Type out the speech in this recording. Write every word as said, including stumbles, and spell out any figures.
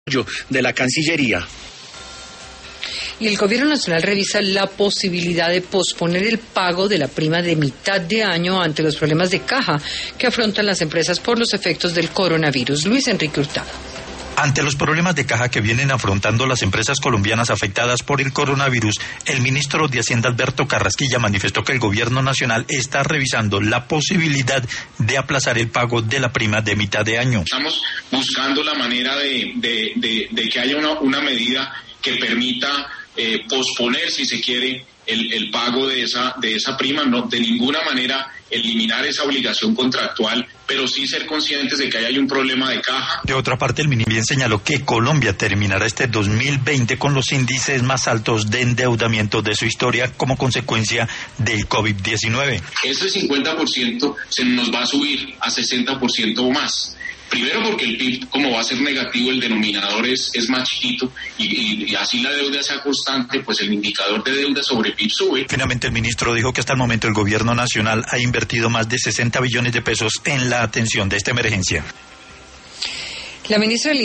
de la Cancillería. Y el Gobierno Nacional revisa la posibilidad de posponer el pago de la prima de mitad de año ante los problemas de caja que afrontan las empresas por los efectos del coronavirus. Luis Enrique Hurtado. Ante los problemas de caja que vienen afrontando las empresas colombianas afectadas por el coronavirus, el ministro de Hacienda Alberto Carrasquilla manifestó que el Gobierno Nacional está revisando la posibilidad de aplazar el pago de la prima de mitad de año. Estamos buscando la manera de, de, de, de que haya una, una medida que permita eh, posponer, si se quiere, el, el pago de esa, de esa prima, no de ninguna manera eliminar esa obligación contractual, pero sí ser conscientes de que ahí hay un problema de caja. De otra parte, el ministro bien señaló que Colombia terminará este dos mil veinte con los índices más altos de endeudamiento de su historia como consecuencia del COVID diecinueve. Ese cincuenta por ciento se nos va a subir a sesenta por ciento o más. Primero porque el P I B, como va a ser negativo, el denominador es, es más chiquito y, y, y así la deuda sea constante, pues el indicador de deuda sobre P I B sube. Finalmente el ministro dijo que hasta el momento el Gobierno Nacional ha invertido más de sesenta billones de pesos en la atención de esta emergencia. La ministra del